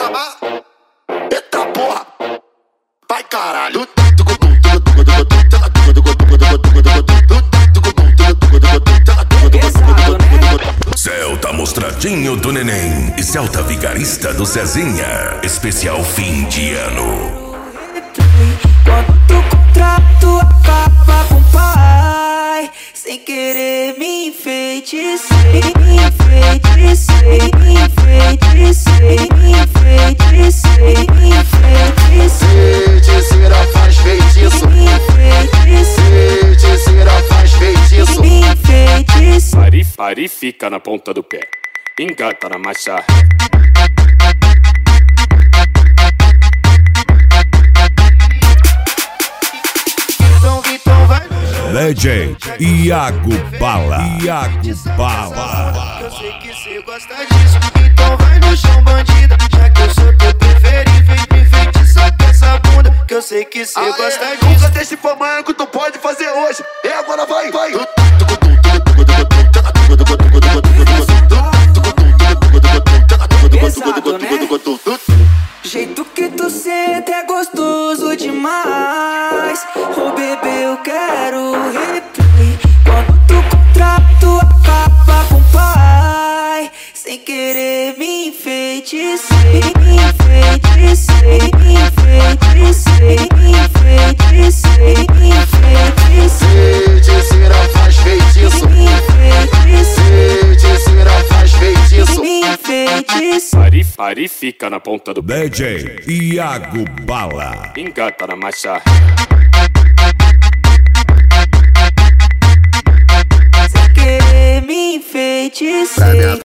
chama. Eita porra, vai caralho. Celta Mostradinho do Neném e Celta Vigarista do Cezinha. Especial fim de ano. Quando o contrato acaba com o pai, sem querer me enfeitecei, me enfeitecei, me enfeitecei, me enfeitecei, me enfeitecei. Feiticeira faz feitiço, Me enfeitecei, feiticeira faz feitiço. me enfeitecei. Pari fica na ponta do pé, engata na marcha. Então vai. DJ Iago Bala. Iago Bala. Eu sei que cê gosta disso, então vai no chão, bandida. Já que eu sou teu preferido, vem me feitiçar com essa bunda. Que eu sei que cê gosta disso. Nunca desse famanco, tu pode fazer hoje. E agora vai, vai. Pesado, né? Jeito que tu senta é gostoso demais. Ô bebê, eu quero replay. Quando o contrato acaba com o pai, sem querer me enfeitecei, me enfeitecei, me enfeitecei, me enfeitecei, me enfeitecei. Feiticeira faz feitiço, Me enfeitecei, feiticeira faz feitiço. me enfeitecei. Pari fica na ponta do pé, DJ Iago Bala. engata na marcha. Sem querer me enfeitecei.